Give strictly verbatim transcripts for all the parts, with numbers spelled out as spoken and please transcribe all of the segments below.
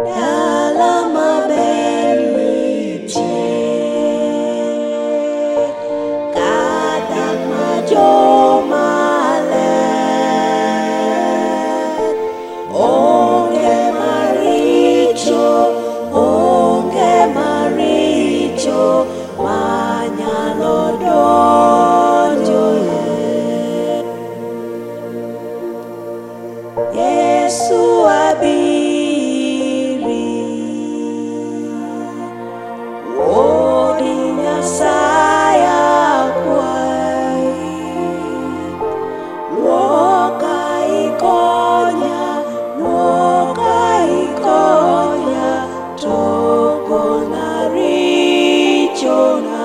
Dala maber nitie, kadang ma joma ler, onge maricho, onge maricho manyalo donjoe. Yesu abiri, Wuodi Nyasaye akwai, luoka ikonya, luoka ikonya, togona richona.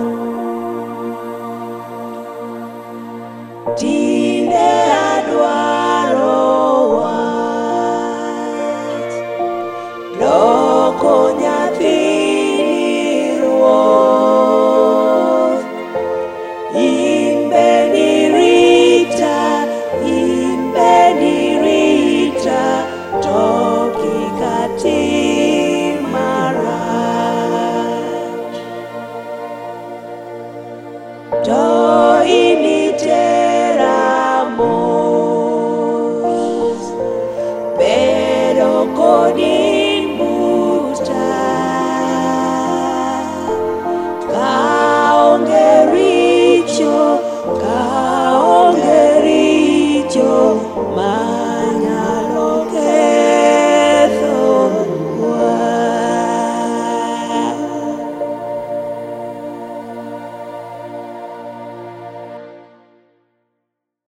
Tinde adwaro wach,